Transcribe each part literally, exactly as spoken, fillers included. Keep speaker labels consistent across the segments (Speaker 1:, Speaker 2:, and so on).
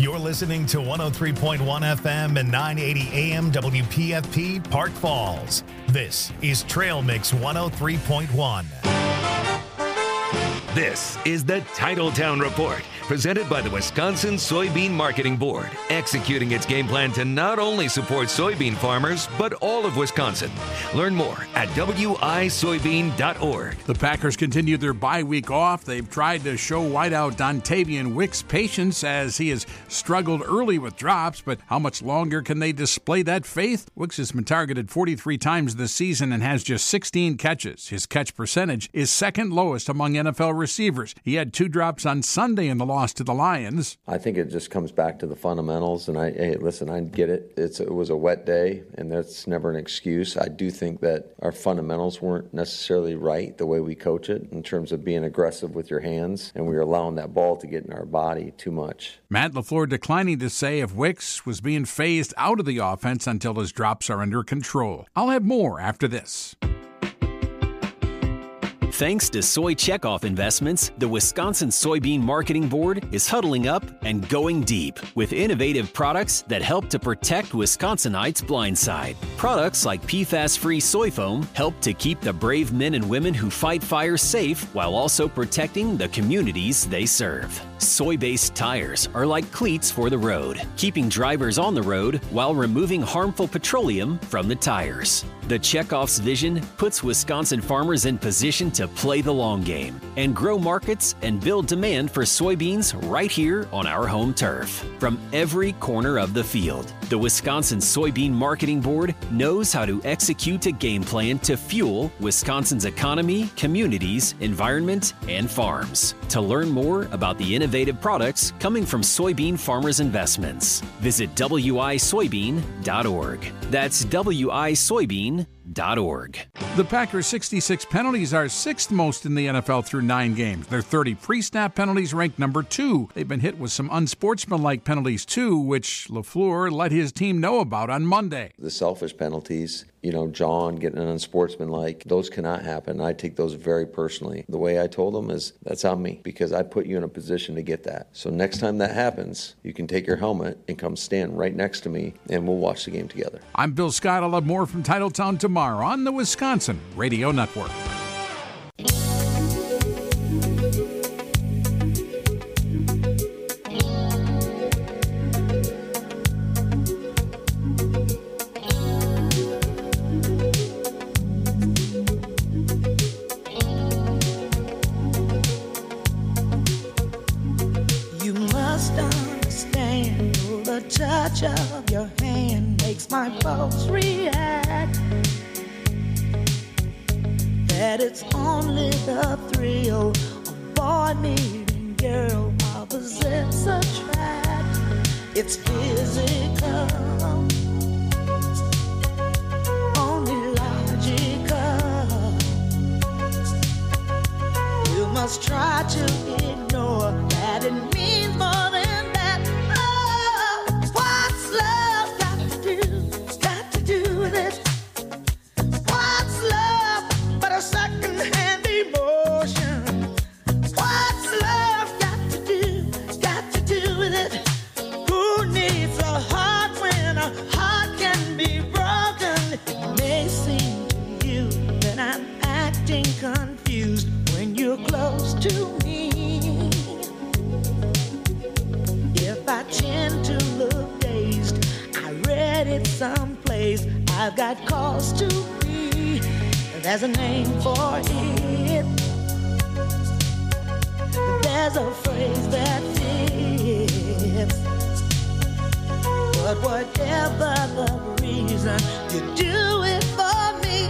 Speaker 1: You're listening to one oh three point one F M and nine eighty A M W P F P Park Falls. This is Trail Mix one oh three point one.
Speaker 2: This is the Titletown Report, presented by the Wisconsin Soybean Marketing Board, executing its game plan to not only support soybean farmers, but all of Wisconsin. Learn more at W I soybean dot org.
Speaker 3: The Packers continue their bye week off. They've tried to show wideout Dontavian Wicks patience as he has struggled early with drops, but how much longer can they display that faith? Wicks has been targeted forty-three times this season and has just sixteen catches. His catch percentage is second lowest among N F L receivers. He had two drops on Sunday in the loss to the Lions.
Speaker 4: I think it just comes back to the fundamentals, and I hey, listen, I get it. It's it was a wet day, and that's never an excuse. I do think that our fundamentals weren't necessarily right the way we coach it in terms of being aggressive with your hands, and we were allowing that ball to get in our body too much.
Speaker 3: Matt LaFleur declining to say if Wicks was being phased out of the offense until his drops are under control. I'll have more after this.
Speaker 5: Thanks to Soy Checkoff Investments, the Wisconsin Soybean Marketing Board is huddling up and going deep with innovative products that help to protect Wisconsinites' blind side. Products like P FAS-free soy foam help to keep the brave men and women who fight fires safe while also protecting the communities they serve. Soy-based tires are like cleats for the road, keeping drivers on the road while removing harmful petroleum from the tires. The Checkoff's vision puts Wisconsin farmers in position to play the long game and grow markets and build demand for soybeans right here on our home turf. From every corner of the field, the Wisconsin Soybean Marketing Board knows how to execute a game plan to fuel Wisconsin's economy, communities, environment, and farms. To learn more about the innovative products coming from soybean farmers' investments, visit W I soybean dot org. That's W I soybean dot org.
Speaker 3: The Packers' sixty-six penalties are sixth most in the N F L through nine games. Their thirty pre-snap penalties rank number two. They've been hit with some unsportsmanlike penalties too, which LaFleur let his team know about on Monday.
Speaker 4: The selfish penalties, you know, John getting an unsportsmanlike, those cannot happen. I take those very personally. The way I told them is, that's on me, because I put you in a position to get that. So next time that happens, you can take your helmet and come stand right next to me, and we'll watch the game together.
Speaker 3: I'm Bill Scott. I'll have more from Titletown tomorrow on the Wisconsin Radio Network.
Speaker 6: Of your hand makes my pulse react. That it's only the thrill of boy meeting girl opposites attract. It's physical, only logical. You must try to ignore that it means more than confused when you're close to me. If I tend to look dazed, I read it someplace. I've got cause to be. There's a name for it. There's a phrase that fits. But whatever the reason, you do it for me.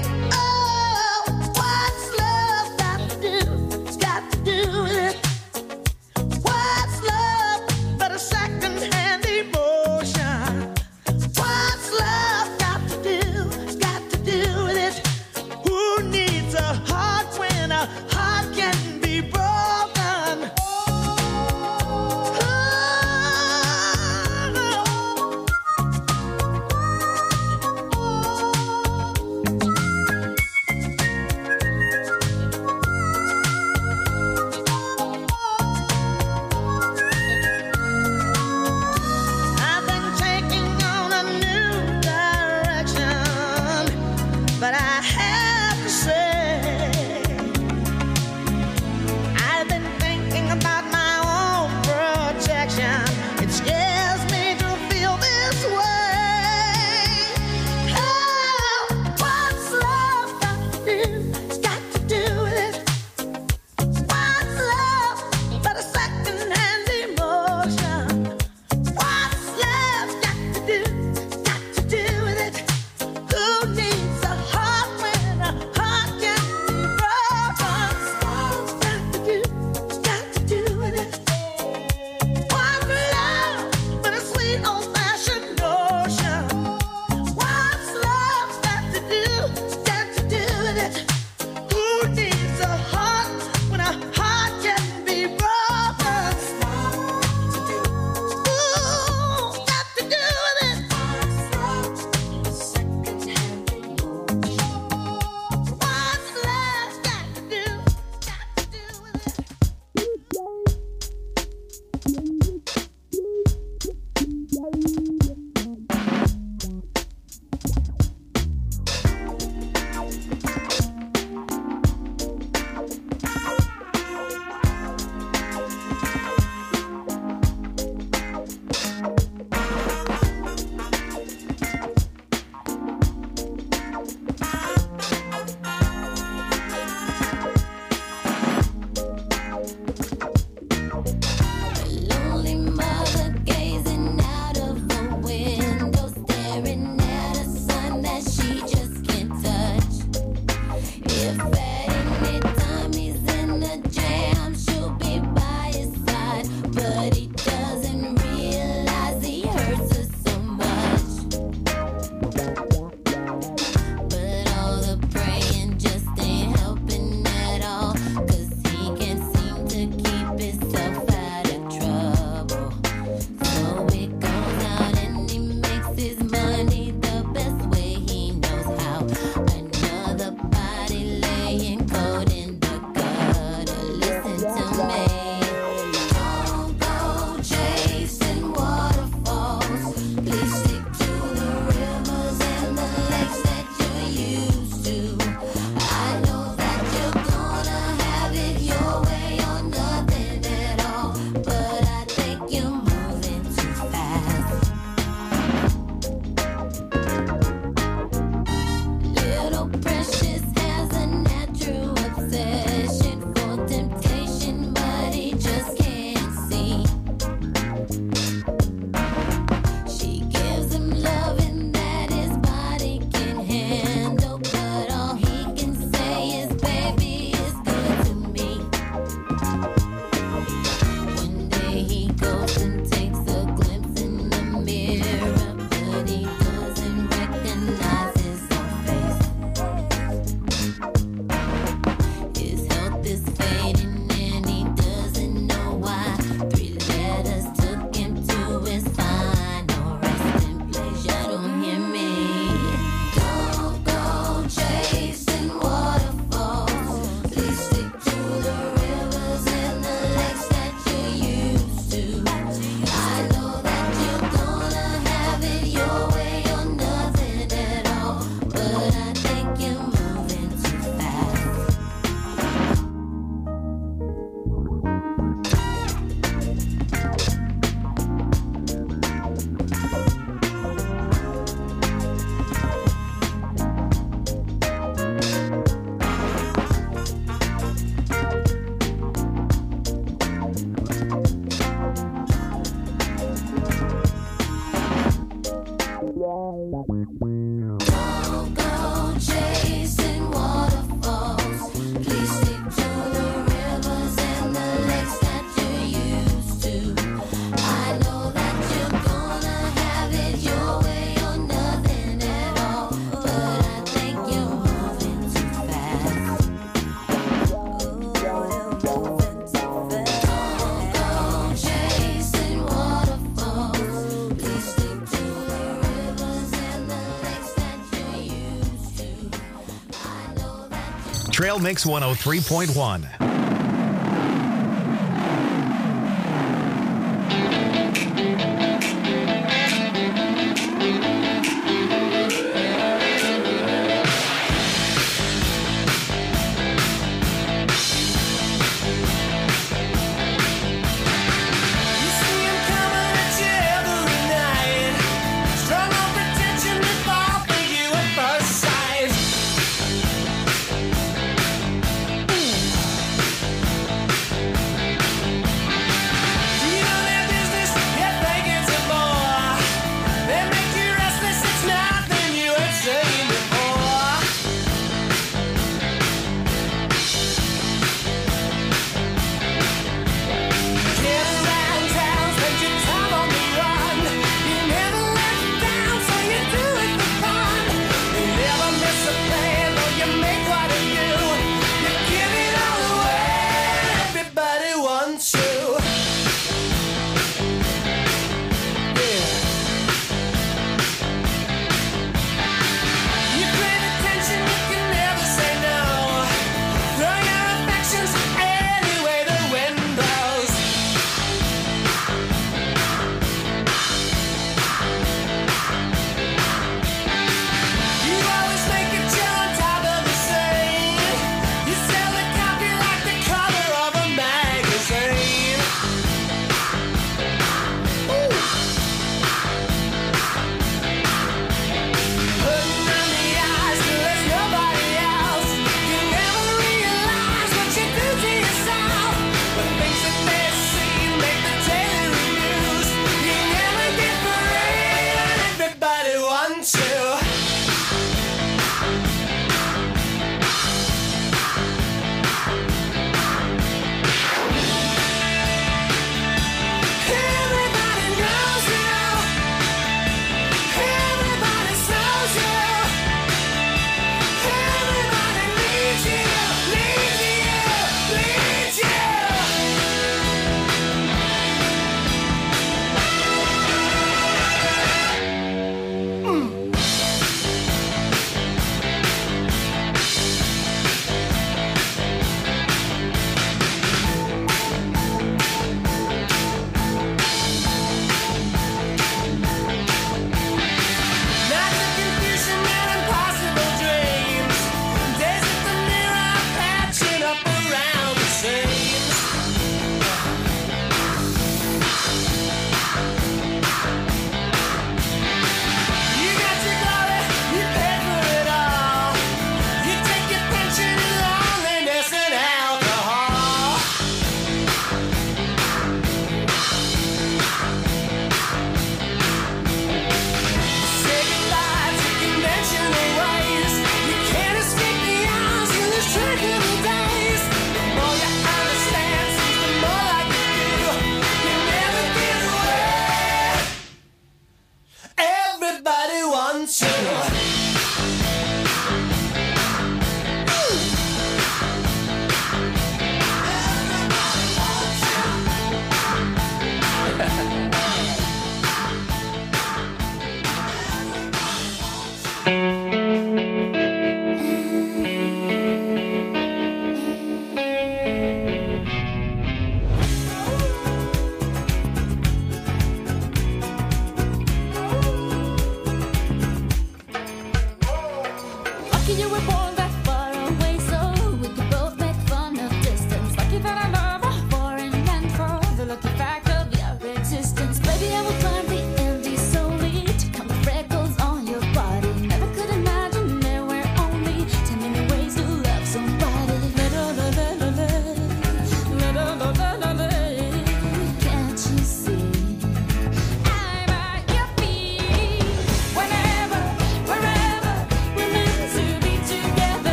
Speaker 1: Trail Mix one oh three point one.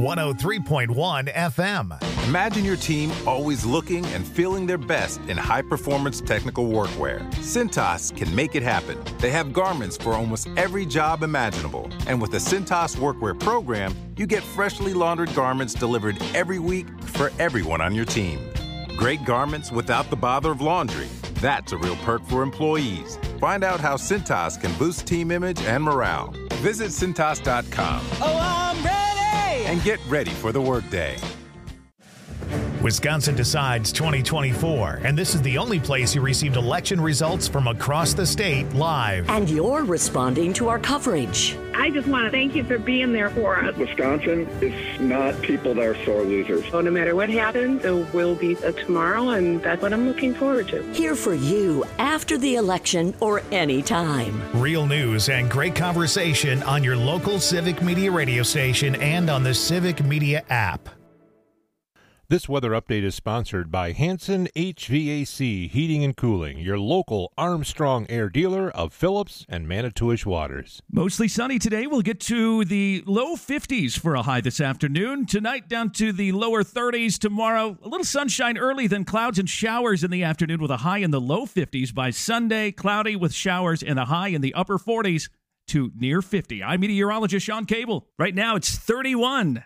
Speaker 1: one oh three point one F M.
Speaker 7: Imagine your team always looking and feeling their best in high-performance technical workwear. Cintas can make it happen. They have garments for almost every job imaginable. And with the Cintas Workwear program, you get freshly laundered garments delivered every week for everyone on your team. Great garments without the bother of laundry. That's a real perk for employees. Find out how Cintas can boost team image and morale. Visit Cintas dot com.
Speaker 6: Oh, I'm ready!
Speaker 7: And get ready for the workday.
Speaker 1: Wisconsin Decides twenty twenty-four, and this is the only place you received election results from across the state live.
Speaker 8: And you're responding to our coverage.
Speaker 9: I just want to thank you for being there for us.
Speaker 10: Wisconsin is not people that are sore losers.
Speaker 9: So no matter what happens, there will be a tomorrow, and that's what I'm looking forward to.
Speaker 8: Here for you after the election or any time.
Speaker 1: Real news and great conversation on your local Civic Media radio station and on the Civic Media app.
Speaker 11: This weather update is sponsored by Hanson H V A C Heating and Cooling, your local Armstrong Air dealer of Phillips and Manitowish Waters.
Speaker 12: Mostly sunny today. We'll get to the low fifties for a high this afternoon. Tonight down to the lower thirties. Tomorrow, a little sunshine early, then clouds and showers in the afternoon with a high in the low fifties. By Sunday, cloudy with showers and a high in the upper forties to near fifty. I'm meteorologist Sean Cable. Right now, it's thirty-one.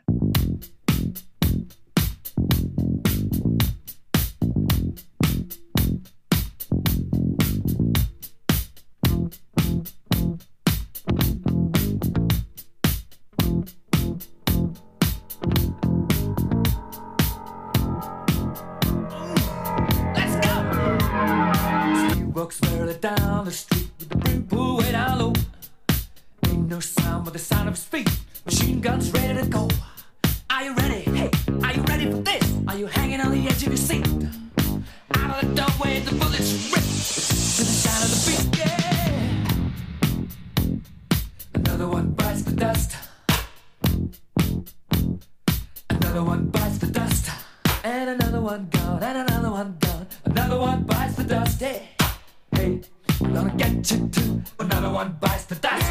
Speaker 13: Walks merrily down the street with the brim pulled way down low. Ain't no sound but the sound of his feet. Machine guns ready to go. Are you ready? Hey, are you ready for this? Are you hanging on the edge of your seat? Out of the doorway, the bullets rip to the sound of the beat. Yeah. Another one bites the dust. Another one bites the dust. And another one gone. And another one gone. Another one bites the dust. Yeah. Hey, I'm gonna get you too. Another one bites the dust.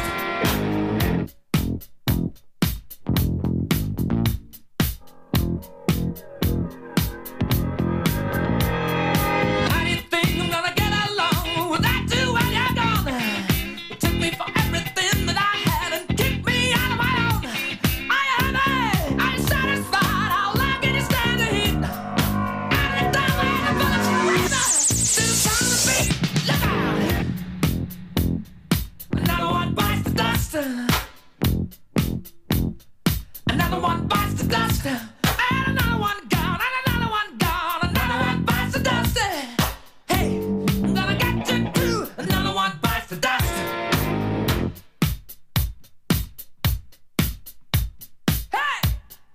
Speaker 13: How do you think I'm gonna get along without you when you're gone? You took me for everything that I had and kicked me out of my own. Are you happy? Are you satisfied? How long can you stand the heat? Out of the doorway, the bullets rip to the sound of the beat. Look out! Another one bites the dust. Another one bites the dust. And another one gone. And another one gone. Another one bites the dust. Hey, I'm gonna get you too. Another one bites the dust. Hey!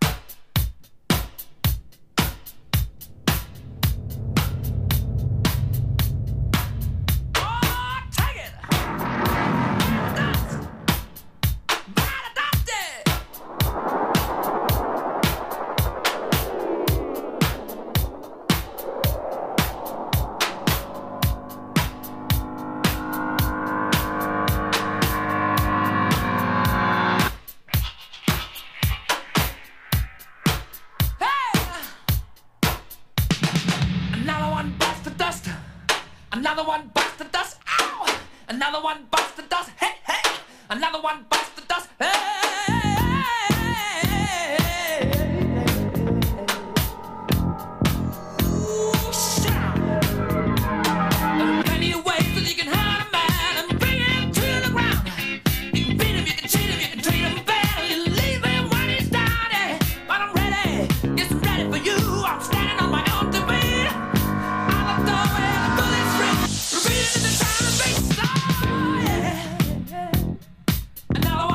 Speaker 13: Oh, take it! Dust! Bite the dust! Another one bites the dust. Another one bites the dust. Ow! Another one bites the dust. Hey, hey! Another one bites the dust. Hey! Ooh, shout! There are plenty of ways that you can hurt a man and bring him to the ground. You can beat him, you can cheat him, you can treat him bad, you leave him when he's down. Yeah. But I'm ready, yes, I'm ready for you. I'm standing on my own to beat. Out the doorway, the bullets rip, repeating the sound of beats. Oh, yeah, yeah. Another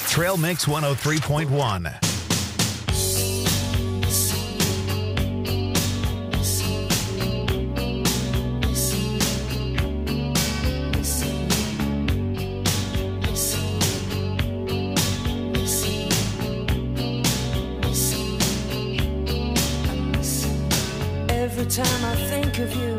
Speaker 1: Trail Mix one oh three point one.
Speaker 6: Every time I think of you,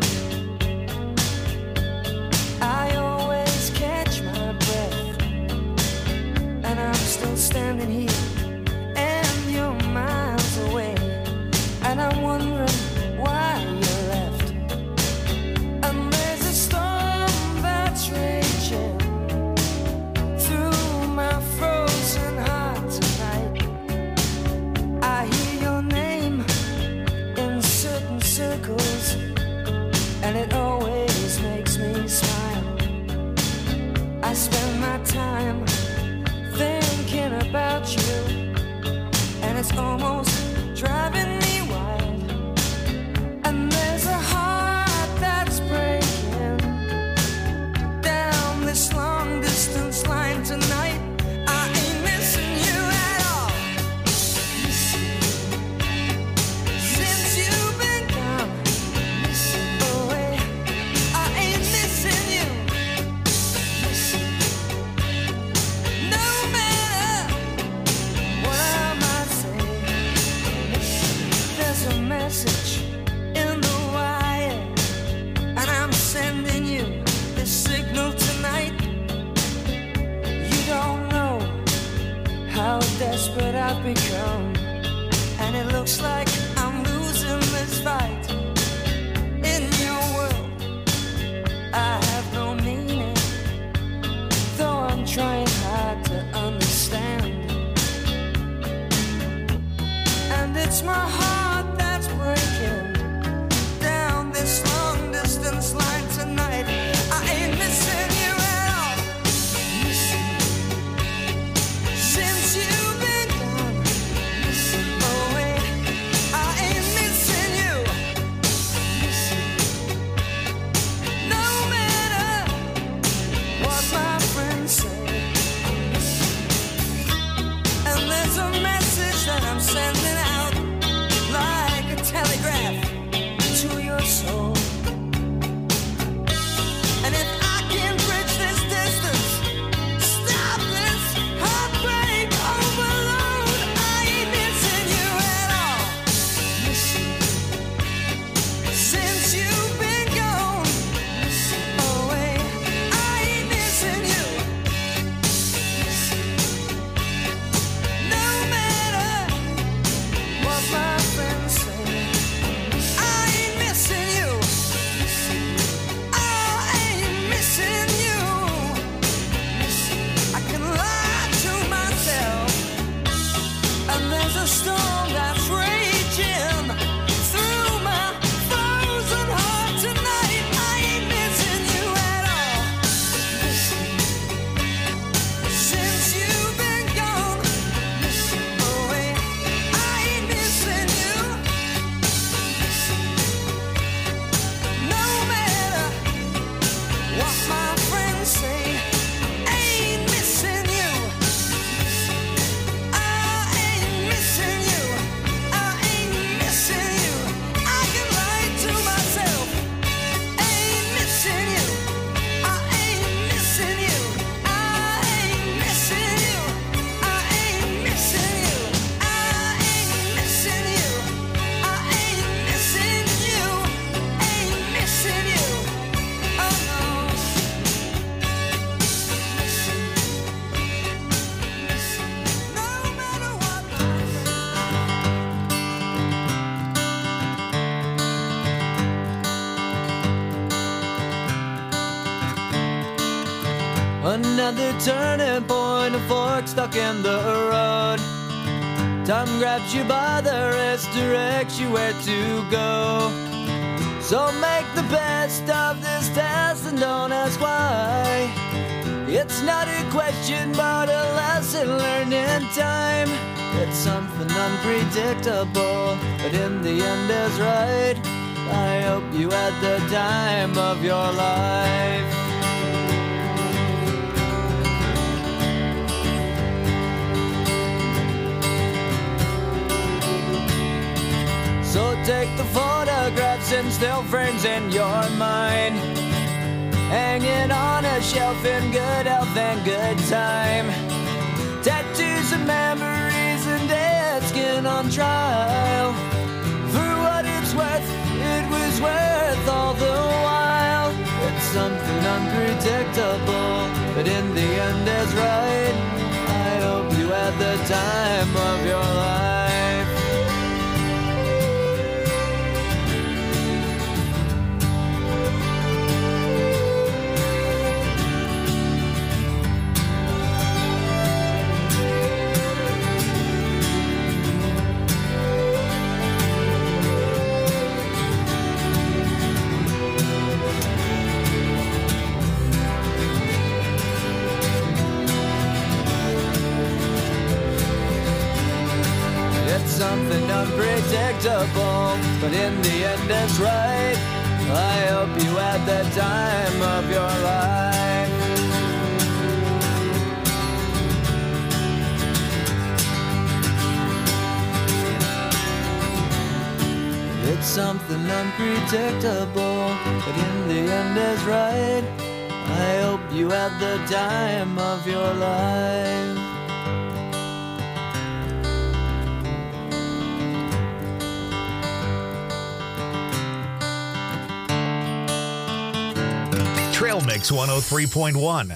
Speaker 6: I always catch my breath, and I'm still standing here, and you're miles away, and I'm wondering why you left. And there's a storm that's raging through my frozen heart tonight. I hear your name in certain circles, and it always makes me smile. I spend my time thinking about you, and it's almost driving me wild. And there's a heart that's breaking down this long distance line tonight. I ain't missing you at all. Since you've been gone away, I ain't missing you. No matter what I might say, there's a message in the wire, and I'm sending you this signal tonight. You don't know how desperate I've become, and it looks like I'm losing this fight. In your world, I have no meaning, though I'm trying hard to understand. And it's my heart that's breaking down this long distance line tonight. I ain't missing you at all. Since you've been gone away, I ain't missing you. No matter what my friends say. And there's a message that I'm sending out like a telegraph to your soul. And if I can bridge this distance, stop this heartbreak overload, I ain't missing you at all. Since you've been gone away, I ain't missing you. No matter what my friends say, I ain't missing you. I ain't missing you. I can lie to myself, and there's a storm that's raging through my frozen heart tonight. I ain't missing you at all. Since you've been gone away, I ain't missing you. No matter what my friends say, ain't missing you. I ain't missing you. I ain't missing you. I can lie to myself. Ain't missing you. I ain't missing you. I ain't missing you. I ain't missing you. I ain't missing you. I ain't missing you. Ain't missing you. Oh no. No matter what.
Speaker 14: Another turning point, a fork stuck in the road. Time grabs you by the wrist, directs you where to go. So make the best of this test and don't ask why. It's not a question but a lesson learned in time. It's something unpredictable, but in the end is right. I hope you had the time of your life. still frames in your mind, hanging on a shelf in good health and good time. Tattoos and memories and dead skin on trial. For what it's worth, it was worth all the while. It's something unpredictable, but in the end is right. I hope you had the time of your life. Something unpredictable, but in the end it's right. I hope you had the time of your life. It's something unpredictable, but in the end is right. I hope you had the time of your life.
Speaker 1: Trail Mix one oh three point one.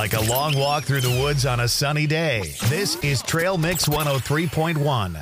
Speaker 1: like a long walk through the woods on a sunny day. This is Trail Mix one oh three point one.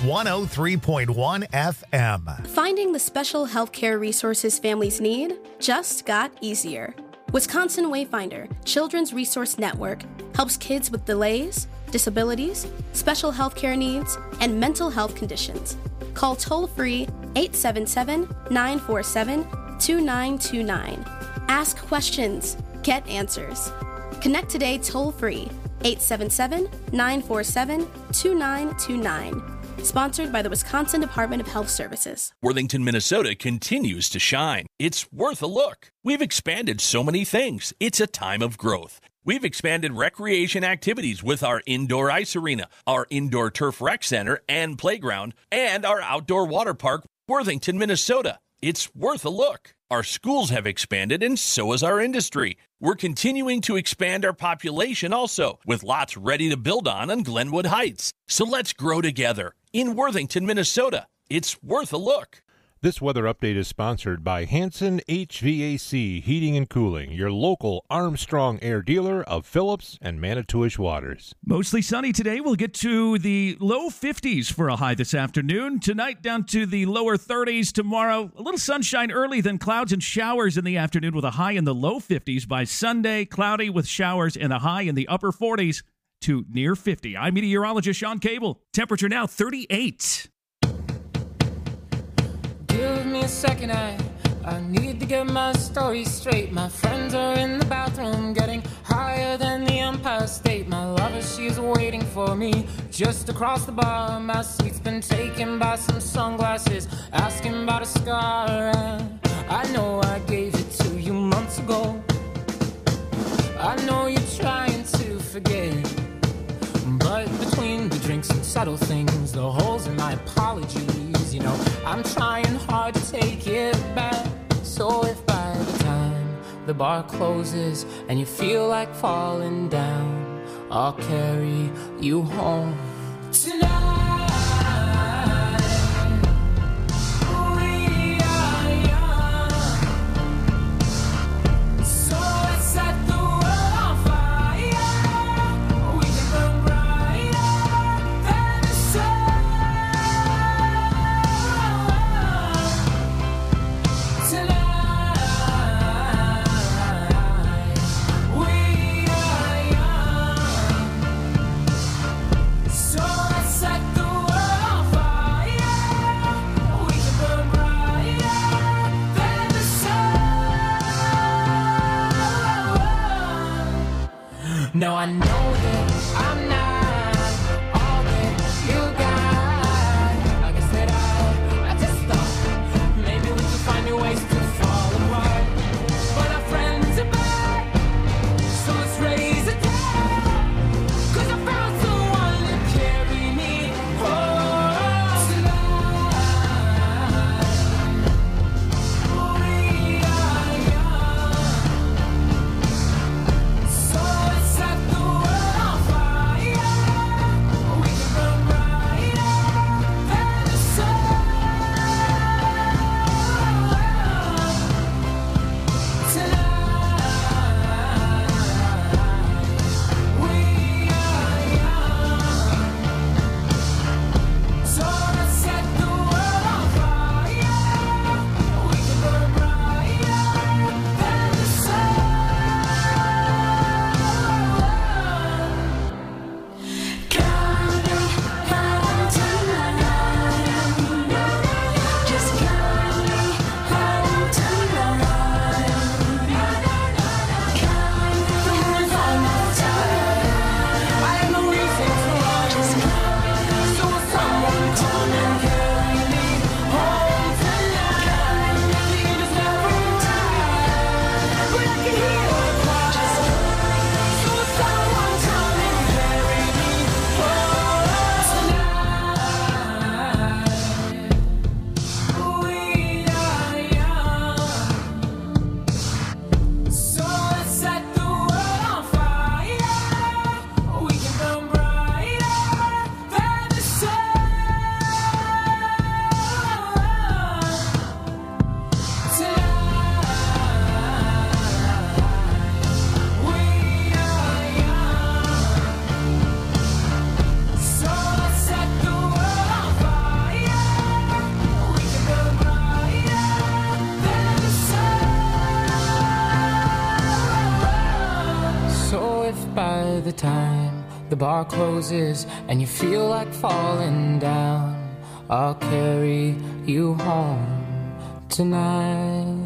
Speaker 1: one oh three point one F M.
Speaker 15: Finding the special healthcare resources families need just got easier. Wisconsin Wayfinder Children's Resource Network helps kids with delays, disabilities, special healthcare needs, and mental health conditions. Call toll-free eight seven seven, nine four seven, two nine two nine. Ask questions. Get answers. Connect today toll-free eight seven seven, nine four seven, two nine two nine. Sponsored by the Wisconsin Department of Health Services.
Speaker 16: Worthington, Minnesota continues to shine. It's worth a look. We've expanded so many things. It's a time of growth. We've expanded recreation activities with our indoor ice arena, our indoor turf rec center and playground, and our outdoor water park, Worthington, Minnesota. It's worth a look. Our schools have expanded, and so has our industry. We're continuing to expand our population also, with lots ready to build on on Glenwood Heights. So let's grow together in Worthington, Minnesota. It's worth a look.
Speaker 11: This weather update is sponsored by Hanson H V A C Heating and Cooling, your local Armstrong Air dealer of Phillips and Manitowish Waters.
Speaker 12: Mostly sunny today. We'll get to the low fifties for a high this afternoon. Tonight down to the lower thirties. Tomorrow, a little sunshine early, then clouds and showers in the afternoon with a high in the low fifties. By Sunday, cloudy with showers and a high in the upper forties to near fifty. I'm meteorologist Sean Cable. Temperature now thirty-eight.
Speaker 17: Give me a second, I, I need to get my story straight. My friends are in the bathroom getting higher than the Empire State. My lover, she's waiting for me just across the bar. My seat's been taken by some sunglasses, asking about a scar. And I know I gave it to you months ago. I know you're trying to forget, but between the drinks and subtle things, the holes in my apologies, you know, I'm trying hard to take it back. So if by the time the bar closes and you feel like falling down, I'll carry you home tonight. No, I know that I'm not all that you got. I guess that I, I just thought maybe we could find new ways to fall apart. But our friends are back, so let's raise a toast. 'Cause I found someone to carry me home tonight. We are young, so let's set the world on fire. the time the bar closes and you feel like falling down, I'll carry you home tonight.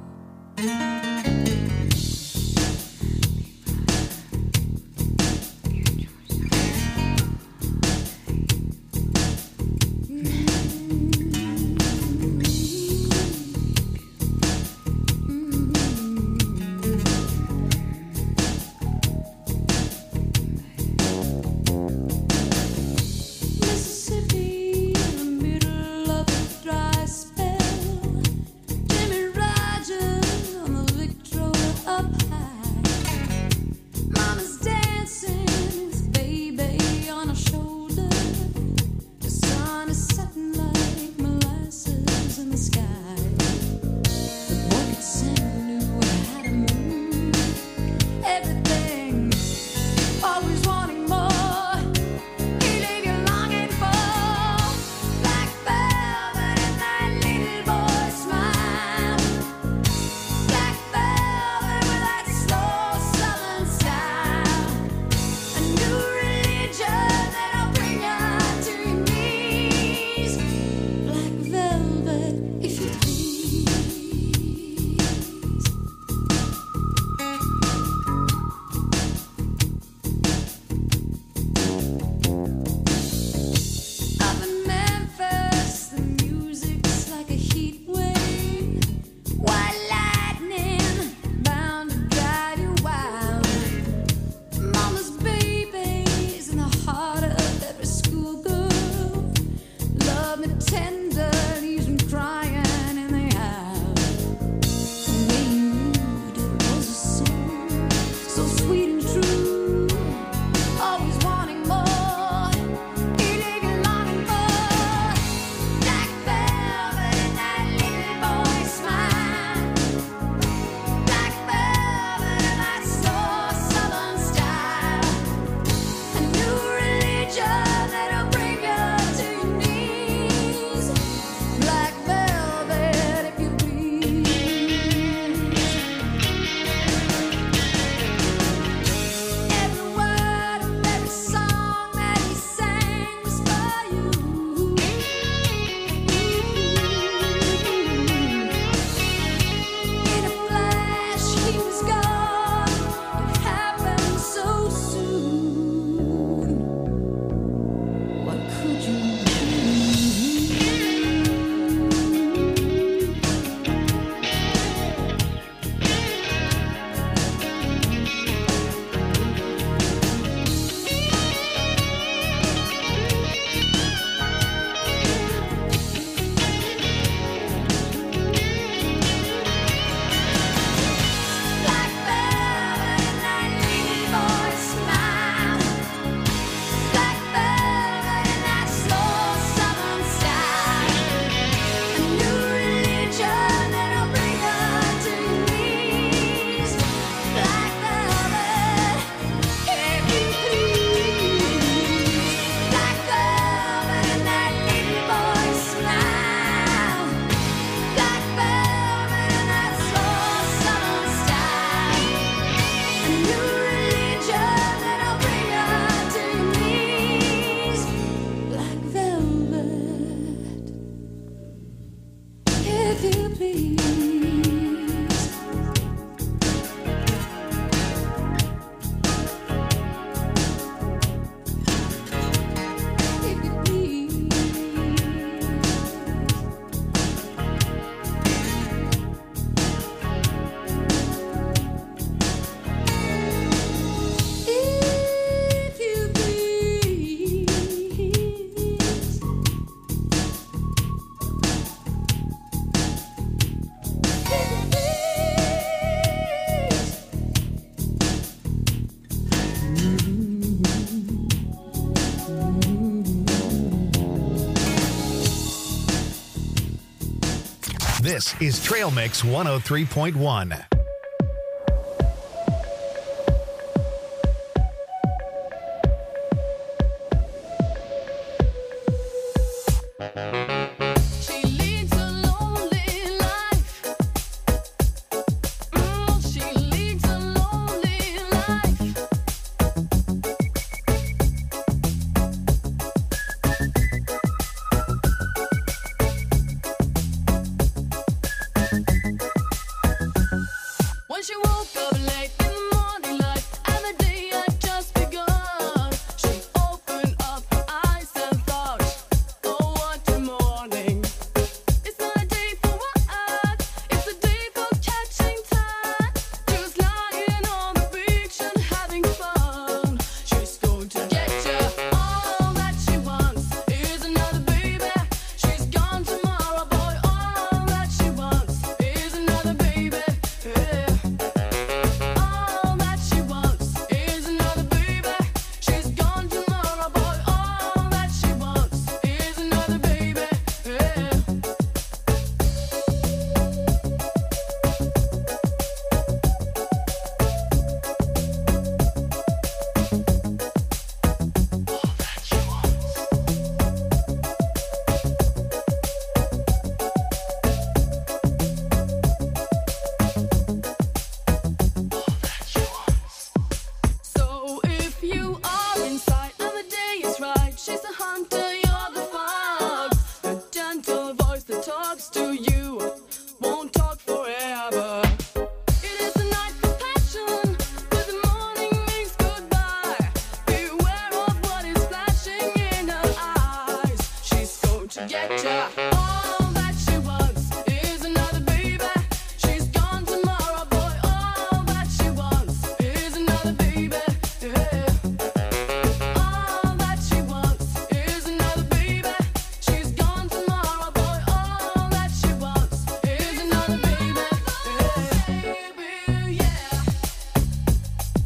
Speaker 6: Mississippi, in the middle of a dry spell. Jimmy Rogers on the Victrola up high. Mama's dancing with baby on her shoulder. The sun is setting like molasses in the sky. The bucket Santa knew how to move everything, always wanting more. He leave you longing for black velvet and that little boy smile. Black velvet with that slow southern style. A new religion that'll bring you to your knees. Black velvet, if you please. Up in Memphis, the music's like a heat wave. White lightning bound to drive you wild. Mama's baby's in the heart of every schoolgirl. Love me tender, leaves me crying in the aisle. The way you moved, it was a song, so sweet and true. Always wanting more. He leave you longing for black velvet and that little boy smile. Black velvet and that slow southern style. A new religion that'll bring you to your knees. Black velvet, if you please. Every word of every song that he sang was for you. In a flash, he was gone. It happened so soon. What could you do? Black velvet and that little boy smile. Black velvet and that slow southern style. A new religion that'll bring you to your knees. Black velvet, if you please. Black velvet and that little boy smile. Black velvet and that slow southern style. A new religion that'll bring you to your knees. Black velvet, if you please. If you please. If you please.
Speaker 1: This is Trail Mix one oh three point one.
Speaker 6: She leads a lonely life. Mm, she leads a lonely life. woke up late in the morning light, and the day had just begun. She opened up her eyes and thought, oh, what a morning. It's not a day for what? It's a day for catching time. Just lying on the beach and having fun. She's going to get you. All that she wants is another baby. She's gone tomorrow, boy. All that she wants is another baby. Yeah. All that she wants is another baby. She's gone tomorrow, boy. All that she wants is another baby. Yeah. So if you are inside and the day is right, she's the hunter, you're the fox. The gentle voice that talks to you won't talk forever. It is a night for passion, but the morning means goodbye. Beware of what is flashing in her eyes. She's going to get ya. All that she wants is another baby. She's gone tomorrow, boy. All that she wants is another baby. Yeah. All that she wants is another baby. She's gone tomorrow, boy. All that she wants is another baby. Yeah. Baby, yeah.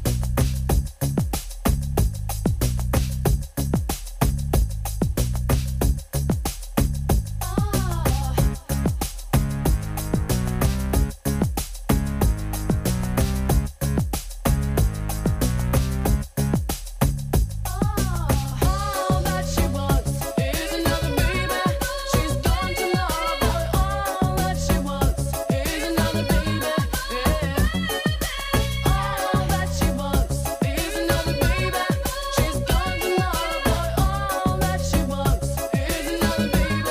Speaker 6: All that she wants is another baby. She's gone tomorrow, boy. All that she wants is another baby. Yeah. All that she wants is another baby. She's gone tomorrow, boy. All that she wants is another baby.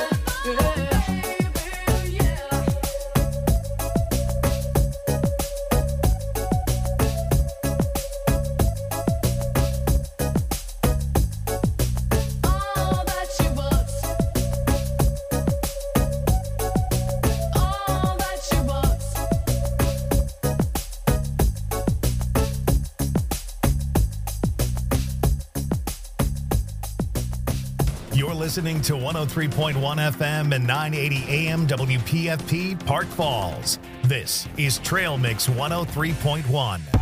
Speaker 6: Yeah. Yeah. All that she wants. All that she wants.
Speaker 1: You're listening to one oh three point one F M and nine eighty A M W P F P Park Falls. This is Trail Mix one oh three point one.